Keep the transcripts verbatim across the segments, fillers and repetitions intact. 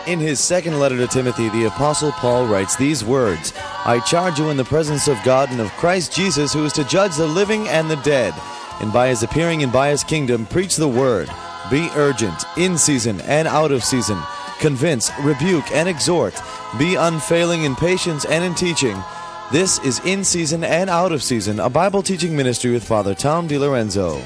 In his second letter to Timothy, the Apostle Paul writes these words, I charge you in the presence of God and of Christ Jesus, who is to judge the living and the dead, and by his appearing and by his kingdom, preach the word. Be urgent, in season and out of season. Convince, rebuke, and exhort. Be unfailing in patience and in teaching. This is In Season and Out of Season, a Bible teaching ministry with Father Tom DiLorenzo.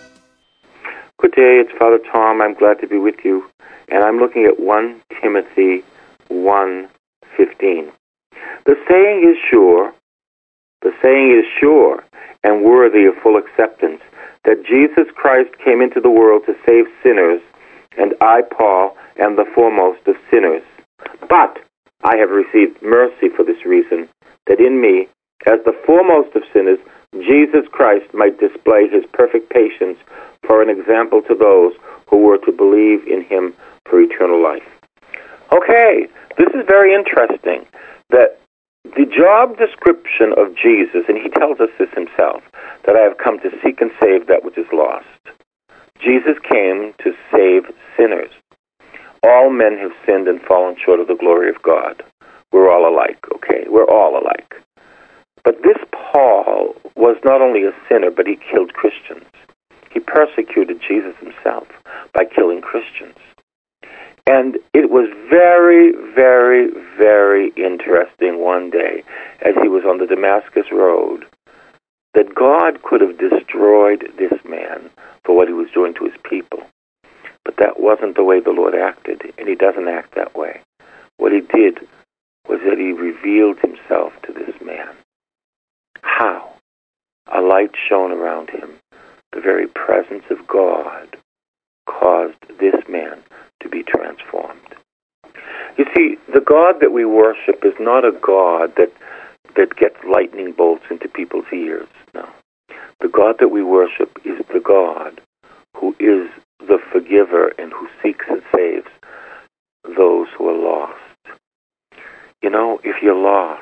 Good day, it's Father Tom. I'm glad to be with you. And I'm looking at First Timothy one fifteen. The saying is sure, the saying is sure and worthy of full acceptance, that Jesus Christ came into the world to save sinners, and I, Paul, am the foremost of sinners. But I have received mercy for this reason, that in me, as the foremost of sinners, Jesus Christ might display his perfect patience for an example to those who were to believe in him for eternal life. Okay, this is very interesting, that the job description of Jesus, and he tells us this himself, that I have come to seek and save that which is lost. Jesus came to save sinners. All men have sinned and fallen short of the glory of God. We're all alike, okay? We're all alike. But this Paul was not only a sinner, but he killed Christians. He persecuted Jesus himself by killing Christians. And it was very, very, very interesting one day as he was on the Damascus Road that God could have destroyed this man for what he was doing to his people. But that wasn't the way the Lord acted, and he doesn't act that way. What he did was that he revealed himself to this man. How? A light shone around him. The very presence of God caused this man to be transformed. You see, the God that we worship is not a God that that gets lightning bolts into people's ears. No. The God that we worship is the God who is the forgiver and who seeks and saves those who are lost. You know, if you're lost,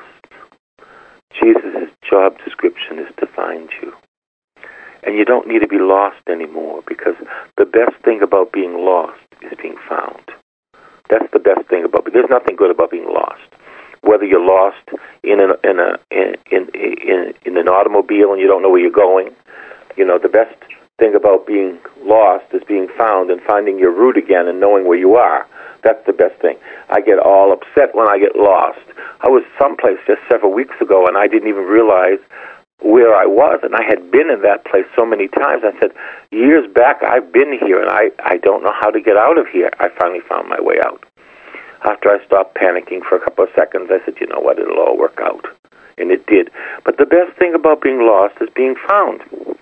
Jesus' job description is to find you. And you don't need to be lost anymore, because the best thing about being lost is being found. That's the best thing about it. There's nothing good about being lost. Whether you're lost in an in a in in in, in an automobile and you don't know where you're going, you know, the best thing about being lost is being found and finding your route again and knowing where you are. That's the best thing. I get all upset when I get lost. I was someplace just several weeks ago and I didn't even realize where I was, and I had been in that place so many times. I said, years back, I've been here, and I, I don't know how to get out of here. I finally found my way out. After I stopped panicking for a couple of seconds, I said, you know what, it'll all work out. And it did. But the best thing about being lost is being found.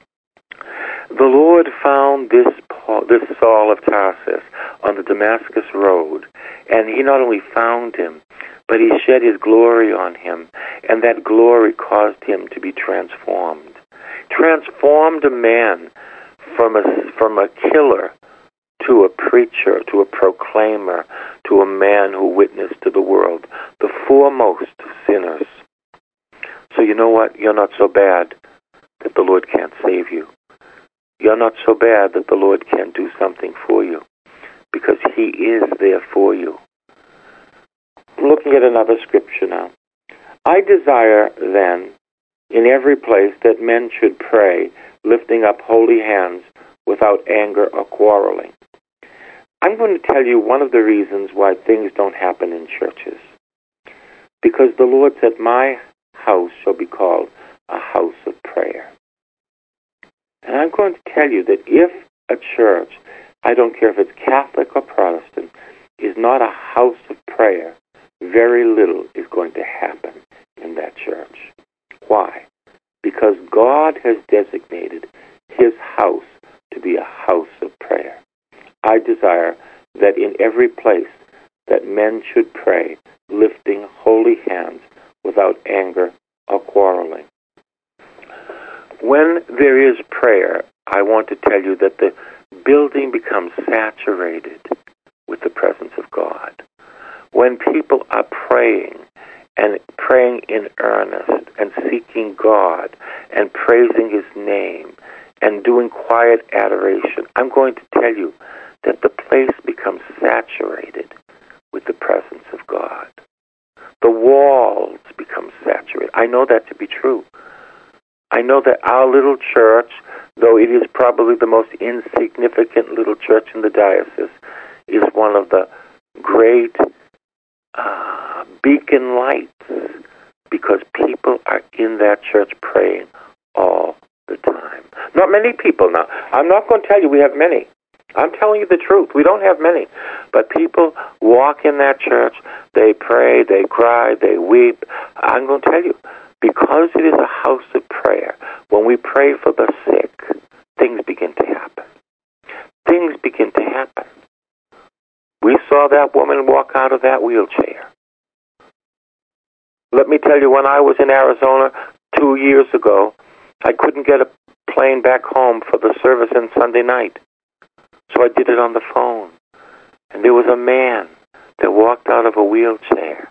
The Lord found this Paul, this Saul of Tarsus on the Damascus Road, and he not only found him, but he shed his glory on him, and that glory caused him to be transformed. Transformed a man from a, from a killer to a preacher, to a proclaimer, to a man who witnessed to the world, the foremost of sinners. So you know what? You're not so bad that the Lord can't save you. You're not so bad that the Lord can't do something for you, because he is there for you. Looking at another scripture now. I desire, then, in every place that men should pray, lifting up holy hands without anger or quarreling. I'm going to tell you one of the reasons why things don't happen in churches. Because the Lord said, my house shall be called a house of prayer. And I'm going to tell you that if a church, I don't care if it's Catholic or Protestant, is not a house of prayer, very little is going to happen in that church. Why? Because God has designated his house to be a house of prayer. I desire that in every place that men should pray, lifting holy hands without anger or quarreling. When there is prayer, I want to tell you that the building becomes saturated with the presence of God. When people are praying, and praying in earnest, and seeking God, and praising his name, and doing quiet adoration, I'm going to tell you that the place becomes saturated with the presence of God. The walls become saturated. I know that to be true. I know that our little church, though it is probably the most insignificant little church in the diocese, is one of the great uh, beacon lights, because people are in that church praying all the time. Not many people now. I'm not going to tell you we have many. I'm telling you the truth. We don't have many. But people walk in that church, they pray, they cry, they weep. I'm going to tell you, because it is a house of prayer, when we pray for the sick, things begin to happen. Things begin to happen. We saw that woman walk out of that wheelchair. Let me tell you, when I was in Arizona two years ago, I couldn't get a plane back home for the service on Sunday night. So I did it on the phone. And there was a man that walked out of a wheelchair.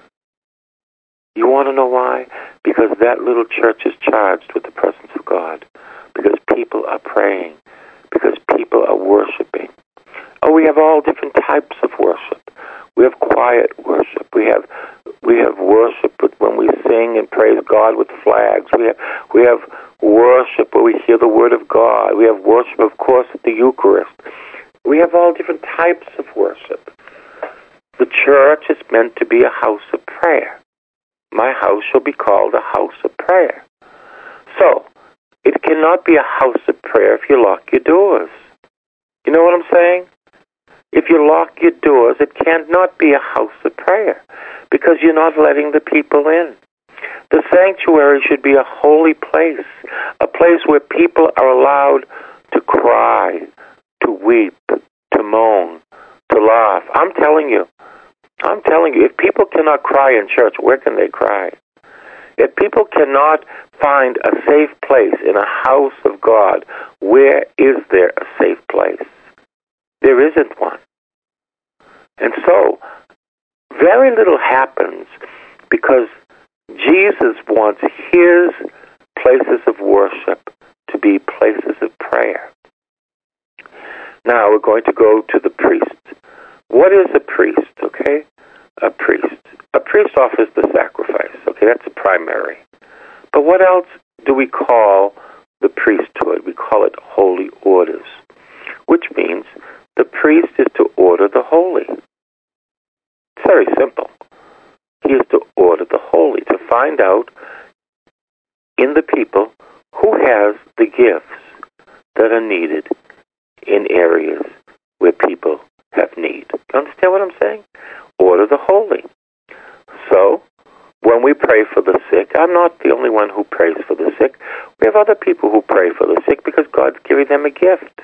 You want to know why? Because that little church is charged with the presence of God. Because people are praying. Because people are worshiping. Oh, we have all different types of worship. We have quiet worship. We have we have worship when we sing and praise God with flags. We have we have worship where we hear the Word of God. We have worship, of course, at the Eucharist. We have all different types of worship. The church is meant to be a house of prayer. My house shall be called a house of prayer. So, it cannot be a house of prayer if you lock your doors. You know what I'm saying? If you lock your doors, it cannot be a house of prayer, because you're not letting the people in. The sanctuary should be a holy place, a place where people are allowed to cry, to weep, to moan, to laugh. I'm telling you, I'm telling you, if people cannot cry in church, where can they cry? If people cannot find a safe place in a house of God, where is there a safe place? There isn't one. And so, very little happens because Jesus wants his places of worship to be places of prayer. Now, we're going to go to the priest. What is a priest, okay? A priest. A priest offers the sacrifice, okay? That's a primary. But what else do we call the priesthood? We call it holy orders, which means the priest is to order the holy. It's very simple. He is to order the holy, to find out in the people who has the gifts that are needed in areas where people have need. You understand what I'm saying? Order the holy. So, when we pray for the sick, I'm not the only one who prays for the sick. We have other people who pray for the sick because God's giving them a gift.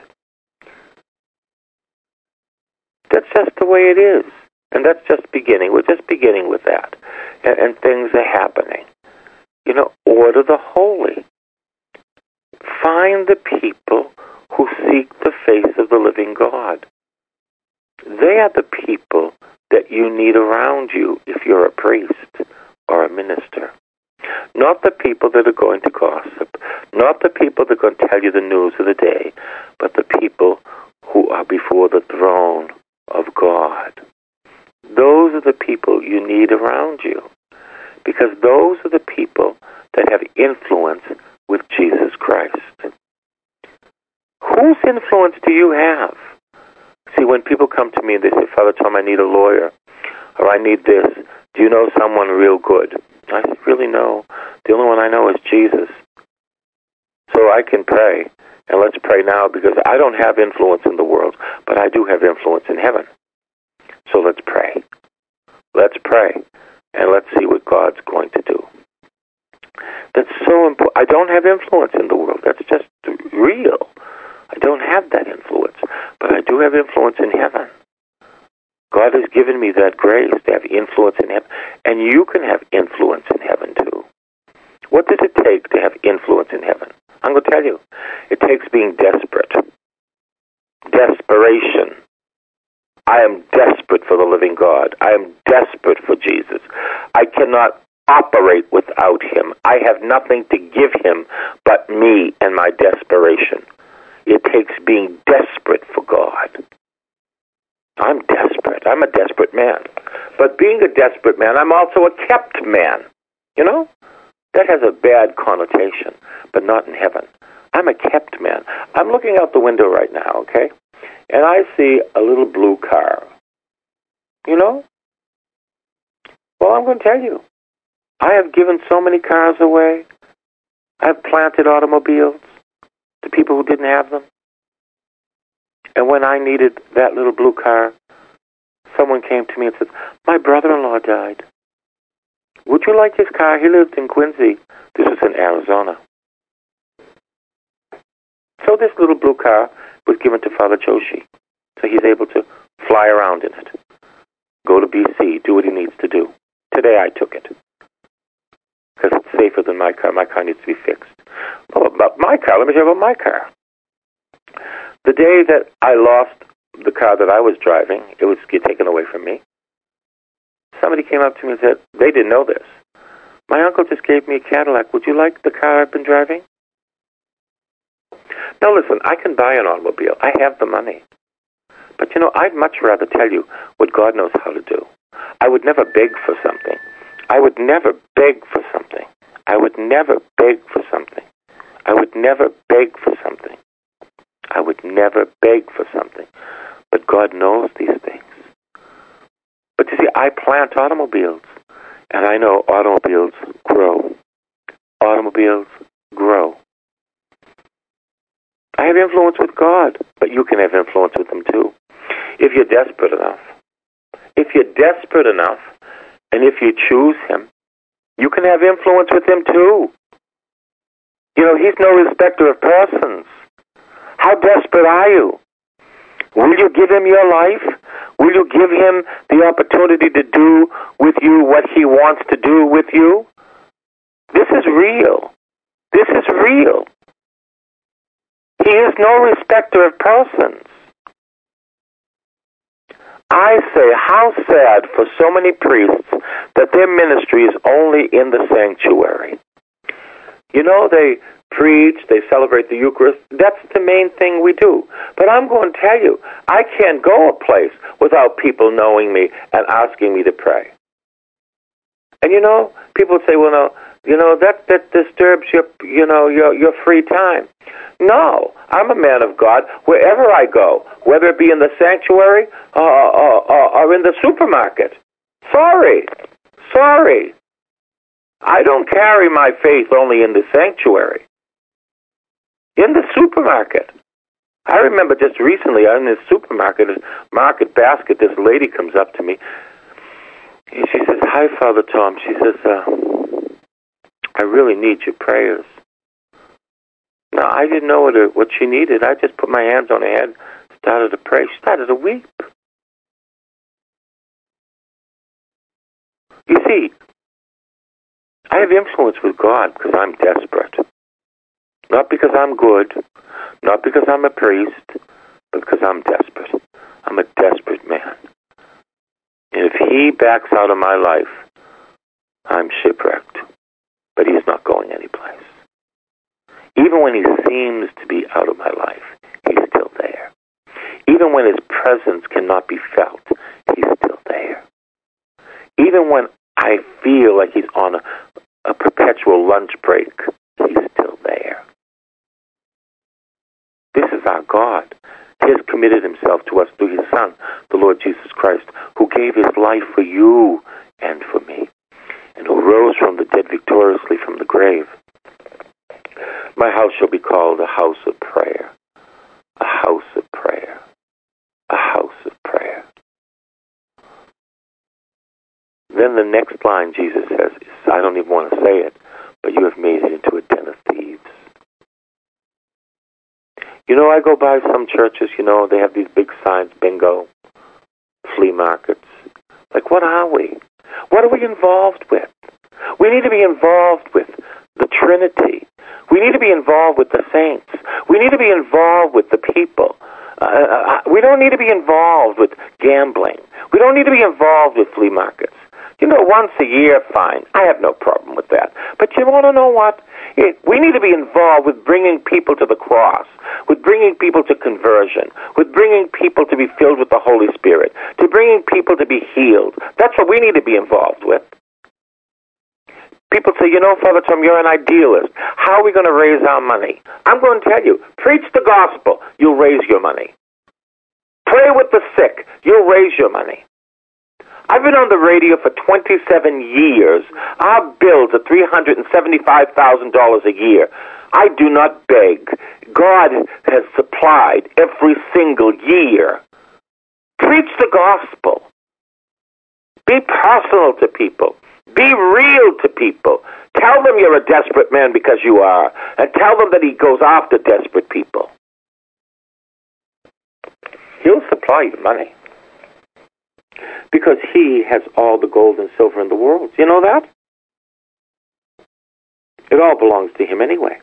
That's just the way it is. And that's just beginning. We're just beginning with that. And, and things are happening. You know, order the holy. Find the people who seek the face of the living God. They are the people that you need around you if you're a priest or a minister. Not the people that are going to gossip. Not the people that are going to tell you the news of the day. But the people who are before the throne of God. Those are the people you need around you, because those are the people that have influence with Jesus Christ. Whose influence do you have? See, when people come to me and they say, Father Tom, I need a lawyer, or I need this, do you know someone real good? I said, really no. The only one I know is Jesus. So I can pray, and let's pray now, because I don't have influence in the world, but I do have influence in heaven. So let's pray. Let's pray, and let's see what God's going to do. That's so important. I don't have influence in the world. That's just real. I don't have that influence, but I do have influence in heaven. God has given me that grace to have influence in heaven, and you can have influence in heaven too. What does it take to have influence in heaven? I'm going to tell you. It takes being desperate. Desperation. I am desperate for the living God. I am desperate for Jesus. I cannot operate without him. I have nothing to give him but me and my desperation. It takes being desperate for God. I'm desperate. I'm a desperate man. But being a desperate man, I'm also a kept man. You know? That has a bad connotation, but not in heaven. I'm a kept man. I'm looking out the window right now, okay? And I see a little blue car. You know? Well, I'm going to tell you. I have given so many cars away. I've planted automobiles to people who didn't have them. And when I needed that little blue car, someone came to me and said, my brother-in-law died. Would you like his car? He lived in Quincy. This was in Arizona. So this little blue car was given to Father Joshi. So he's able to fly around in it. Go to B C, do what he needs to do. Today I took it. Because it's safer than my car. My car needs to be fixed. Well, about my car, let me tell you about my car. The day that I lost the car that I was driving, it was taken away from me. Somebody came up to me and said, they didn't know this. My uncle just gave me a Cadillac. Would you like the car I've been driving? Now listen, I can buy an automobile. I have the money. But you know, I'd much rather tell you what God knows how to do. I would never beg for something. I would never beg for something. I would never beg for something. I would never beg for something. I would never beg for something. But God knows these things. But you see, I plant automobiles, and I know automobiles grow. Automobiles grow. I have influence with God, but you can have influence with them too. If you're desperate enough, if you're desperate enough, and if you choose Him, you can have influence with Him too. You know, He's no respecter of persons. How desperate are you? Will you give Him your life? Will you give Him the opportunity to do with you what He wants to do with you? This is real. This is real. He is no respecter of persons. I say, how sad for so many priests that their ministry is only in the sanctuary. You know, they preach, they celebrate the Eucharist. That's the main thing we do. But I'm going to tell you, I can't go a place without people knowing me and asking me to pray. And you know, people say, well, no, you know, that, that disturbs your, you know, your, your free time. No, I'm a man of God wherever I go, whether it be in the sanctuary or, or, or, or in the supermarket. Sorry, sorry. I don't carry my faith only in the sanctuary. In the supermarket. I remember just recently, I'm in this supermarket, market basket, this lady comes up to me. And she says, hi, Father Tom. She says, uh, I really need your prayers. Now, I didn't know what, her, what she needed. I just put my hands on her head, started to pray. She started to weep. You see, I have influence with God because I'm desperate. Not because I'm good, not because I'm a priest, but because I'm desperate. I'm a desperate man. And if He backs out of my life, I'm shipwrecked. But He's not going anyplace. Even when He seems to be out of my life, He's still there. Even when His presence cannot be felt, He's still there. Even when I feel like He's on a, a perpetual lunch break, He's still there. This is our God. He has committed Himself to us through His Son, the Lord Jesus Christ, who gave His life for you and for me, and who rose from the dead victoriously from the grave. My house shall be called a house of prayer, a house of prayer, a house of prayer. Then the next line Jesus says, is, I don't even want to say it, but you have made it into a den of thieves. You know, I go by some churches, you know, they have these big signs, bingo, flea markets. Like, what are we? What are we involved with? We need to be involved with the Trinity. We need to be involved with the saints. We need to be involved with the people. Uh, we don't need to be involved with gambling. We don't need to be involved with flea markets. You know, once a year, fine. I have no problem with that. But you want to know what? It, we need to be involved with bringing people to the cross, with bringing people to conversion, with bringing people to be filled with the Holy Spirit, to bringing people to be healed. That's what we need to be involved with. People say, you know, Father Tom, you're an idealist. How are we going to raise our money? I'm going to tell you, preach the gospel, you'll raise your money. Pray with the sick, you'll raise your money. I've been on the radio for twenty-seven years. Our bills are three hundred seventy-five thousand dollars a year. I do not beg. God has supplied every single year. Preach the gospel. Be personal to people. Be real to people. Tell them you're a desperate man because you are, and tell them that he goes after desperate people. He'll supply you money. Because he has all the gold and silver in the world. You know that? It all belongs to him anyway.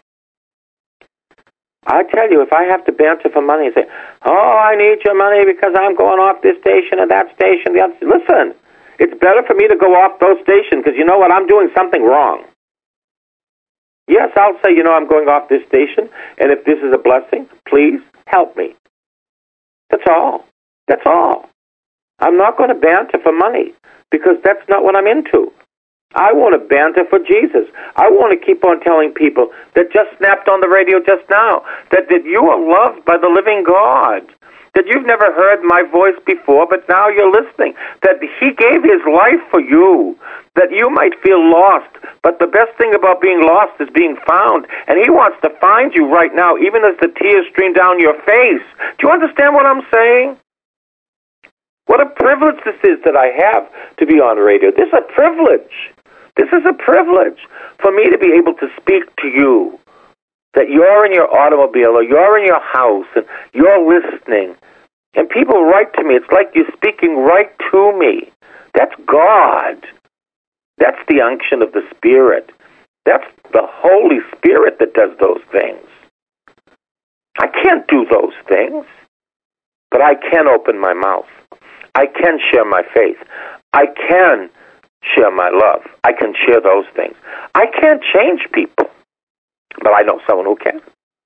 I tell you, if I have to banter for money and say, oh, I need your money because I'm going off this station and that station, the other, listen, it's better for me to go off those stations because you know what? I'm doing something wrong. Yes, I'll say, you know, I'm going off this station, and if this is a blessing, please help me. That's all. That's all. I'm not going to banter for money because that's not what I'm into. I want to banter for Jesus. I want to keep on telling people that just snapped on the radio just now that, that you are loved by the living God, that you've never heard my voice before, but now you're listening, that he gave his life for you, that you might feel lost. But the best thing about being lost is being found, and he wants to find you right now, even as the tears stream down your face. Do you understand what I'm saying? What a privilege this is that I have to be on radio. This is a privilege. This is a privilege for me to be able to speak to you, that you're in your automobile or you're in your house and you're listening. And people write to me. It's like you're speaking right to me. That's God. That's the unction of the Spirit. That's the Holy Spirit that does those things. I can't do those things, but I can open my mouth. I can share my faith. I can share my love. I can share those things. I can't change people, but I know someone who can.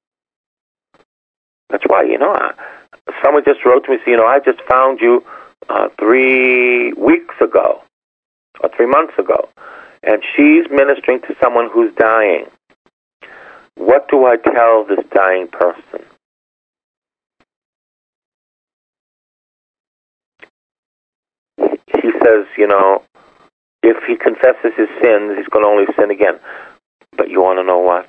That's why, you know, uh, someone just wrote to me, you know, I just found you uh, three weeks ago, or three months ago, and she's ministering to someone who's dying. What do I tell this dying person? He says, you know, if he confesses his sins, he's going to only sin again. But you want to know what?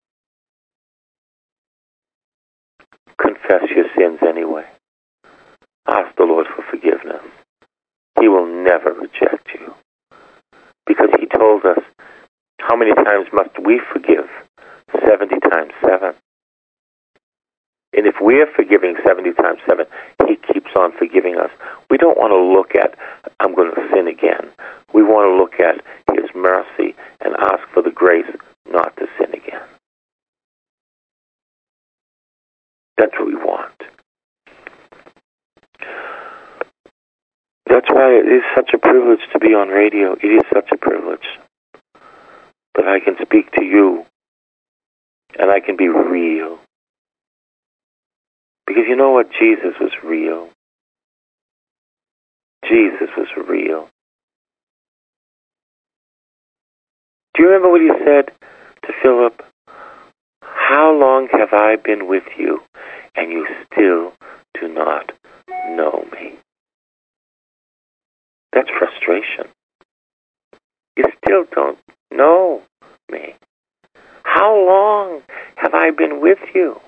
Confess your sins anyway. Ask the Lord for forgiveness. He will never reject you. Because he told us, how many times must we forgive? seventy times seven. And if we're forgiving seventy times seven, he keeps on forgiving us. We don't want to look at, I'm going to sin again. We want to look at his mercy and ask for the grace not to sin again. That's what we want. That's why it is such a privilege to be on radio. It is such a privilege that I can speak to you and I can be real. Because you know what? Jesus was real. Jesus was real. Do you remember what he said to Philip? How long have I been with you, and you still do not know me? That's frustration. You still don't know me. How long have I been with you?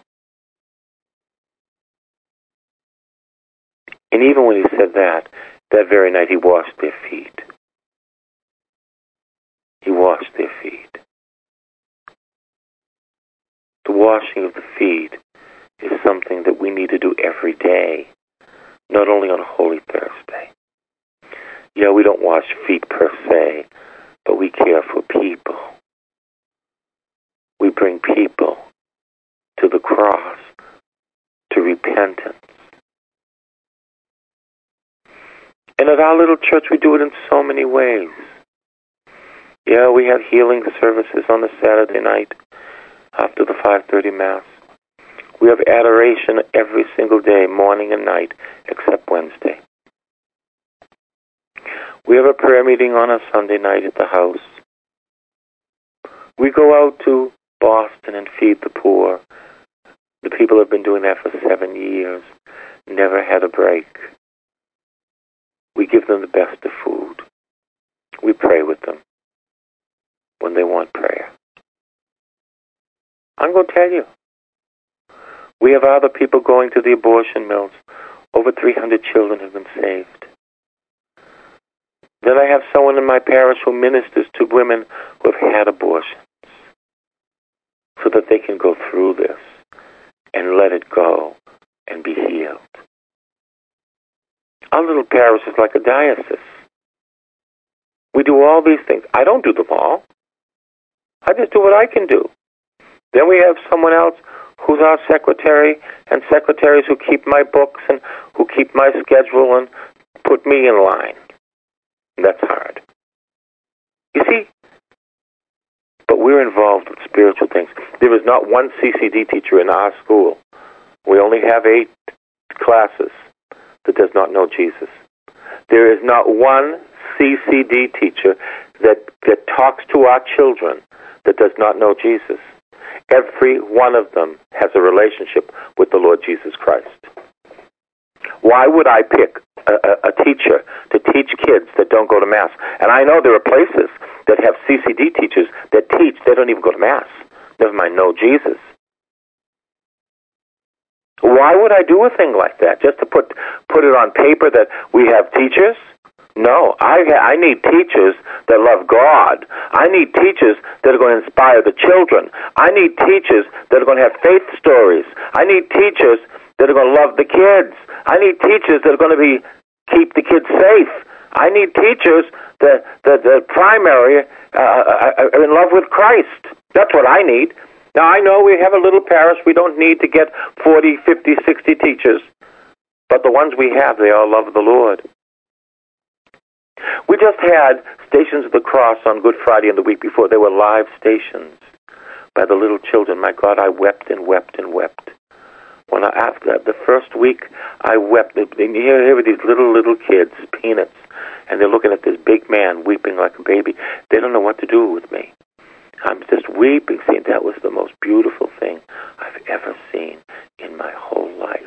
And even when he said that, that very night he washed their feet. He washed their feet. The washing of the feet is something that we need to do every day, not only on Holy Thursday. Yeah, we don't wash feet per se, but we care for people. We bring people to the cross, to repentance. And And at our little church, we do it in so many ways. Yeah, we have healing services on a Saturday night after the five thirty Mass. We have adoration every single day, morning and night, except Wednesday. We have a prayer meeting on a Sunday night at the house. We go out to Boston and feed the poor. The people have been doing that for seven years, never had a break. We give them the best of food. We pray with them when they want prayer. I'm going to tell you, we have other people going to the abortion mills. Over three hundred children have been saved. Then I have someone in my parish who ministers to women who have had abortions so that they can go through this and let it go and be healed. Our little parish is like a diocese. We do all these things. I don't do them all. I just do what I can do. Then we have someone else who's our secretary, and secretaries who keep my books and who keep my schedule and put me in line. That's hard. You see? But we're involved with spiritual things. There is not one C C D teacher in our school. We only have eight classes that does not know Jesus. There is not one C C D teacher that, that talks to our children that does not know Jesus. Every one of them has a relationship with the Lord Jesus Christ. Why would I pick a, a, a teacher to teach kids that don't go to Mass? And I know there are places that have C C D teachers that teach, they don't even go to Mass. Never mind know Jesus. Why would I do a thing like that? Just to put put it on paper that we have teachers? No, I I need teachers that love God. I need teachers that are going to inspire the children. I need teachers that are going to have faith stories. I need teachers that are going to love the kids. I need teachers that are going to be keep the kids safe. I need teachers that that the primary uh, are in love with Christ. That's what I need. Now, I know we have a little parish. We don't need to get forty, fifty, sixty teachers. But the ones we have, they all love the Lord. We just had Stations of the Cross on Good Friday and the week before. They were live stations by the little children. My God, I wept and wept and wept. When I, after the first week, I wept. Here, here were these little, little kids, peanuts, and they're looking at this big man weeping like a baby. They don't know what to do with me. I'm just weeping, saying that was the most beautiful thing I've ever seen in my whole life.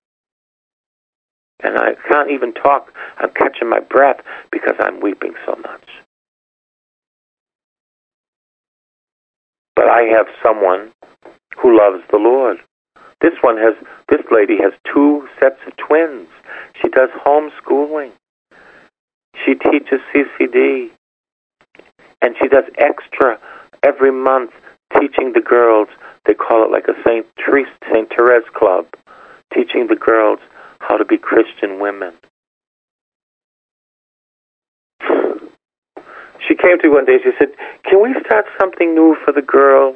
And I can't even talk. I'm catching my breath because I'm weeping so much. But I have someone who loves the Lord. This one has, this lady has two sets of twins. She does homeschooling. She teaches C C D. And she does extra every month teaching the girls. They call it like a Saint Therese, Saint Therese Club, teaching the girls how to be Christian women. She came to me one day, she said, can we start something new for the girls?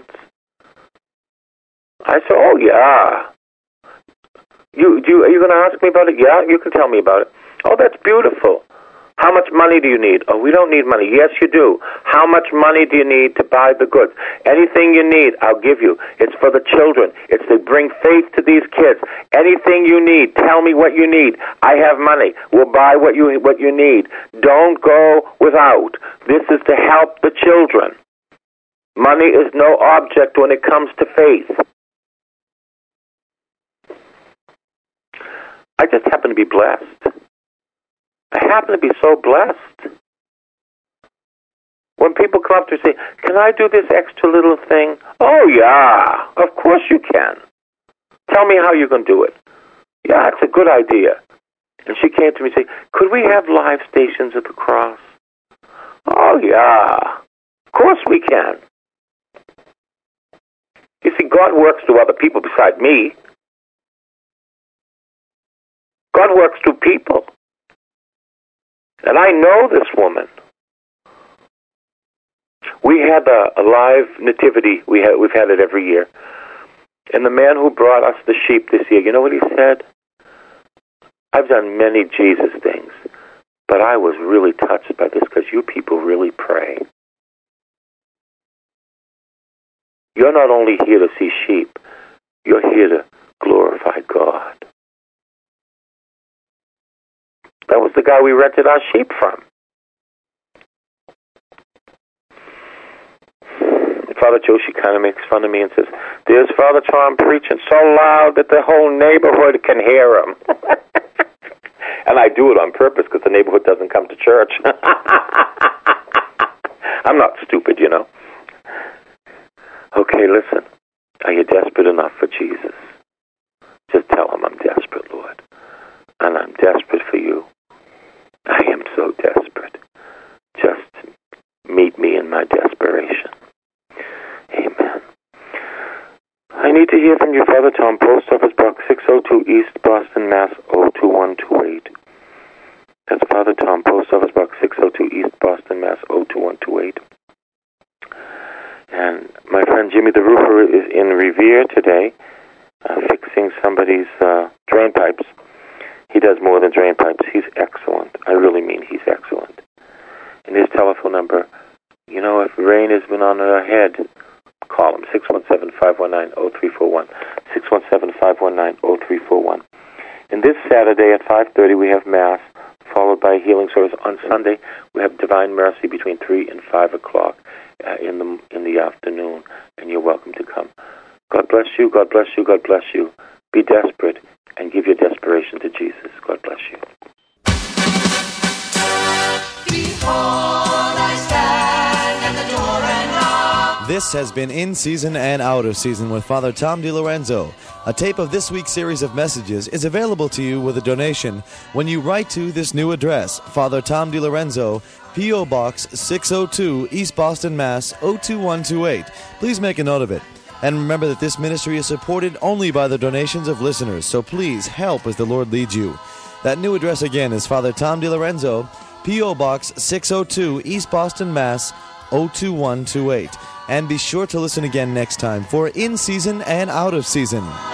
I said, oh, yeah. You, do you, are you going to ask me about it? Yeah, you can tell me about it. Oh, that's beautiful. How much money do you need? Oh, we don't need money. Yes, you do. How much money do you need to buy the goods? Anything you need, I'll give you. It's for the children. It's to bring faith to these kids. Anything you need, tell me what you need. I have money. We'll buy what you what you need. Don't go without. This is to help the children. Money is no object when it comes to faith. I just happen to be blessed. I happen to be so blessed. When people come up to me and say, can I do this extra little thing? Oh, yeah, of course you can. Tell me how you can do it. Yeah, it's a good idea. And she came to me and said, could we have live stations at the cross? Oh, yeah, of course we can. You see, God works through other people beside me. God works through people. And I know this woman. We had a, a live nativity. We had, we've had it every year. And the man who brought us the sheep this year, you know what he said? I've done many Jesus things, But I was really touched by this because you people really pray. You're not only here to see sheep, you're here to glorify God. That was the guy we rented our sheep from. Father Joshi kind of makes fun of me and says, there's Father Tom preaching so loud that the whole neighborhood can hear him. And I do it on purpose because the neighborhood doesn't come to church. I'm not stupid, you know. Okay, listen. Are you desperate enough for Jesus? Just tell him I'm desperate, Lord. And I'm desperate for you. I am so desperate. Just meet me in my desperation. Amen. I need to hear from you, Father Tom, Post Office Box six oh two East Boston, Mass. oh two one two eight. That's Father Tom, Post Office Box six oh two East Boston, Mass. oh two one two eight. And my friend Jimmy the Roofer is in Revere today, uh, fixing somebody's uh, drain pipes. He does more than drain pipes. He's excellent. I really mean he's excellent. And his telephone number, you know, if rain has been on our head, call him, six one seven, five one nine, oh three four one, six one seven, five one nine, oh three four one. And this Saturday at five thirty we have Mass, followed by healing service. On Sunday we have Divine Mercy between three and five o'clock uh, in the in the afternoon, and you're welcome to come. God bless you, God bless you, God bless you. Be desperate and give your desperation to Jesus. God bless you. Behold, I stand at the door and knock. This has been In Season and Out of Season with Father Tom DiLorenzo. A tape of this week's series of messages is available to you with a donation when you write to this new address, Father Tom DiLorenzo, P O. Box six oh two, East Boston, Mass. oh two one two eight. Please make a note of it. And remember that this ministry is supported only by the donations of listeners, so please help as the Lord leads you. That new address again is Father Tom DiLorenzo, P O. Box six oh two, East Boston, Mass. oh two one two eight. And be sure to listen again next time for In Season and Out of Season.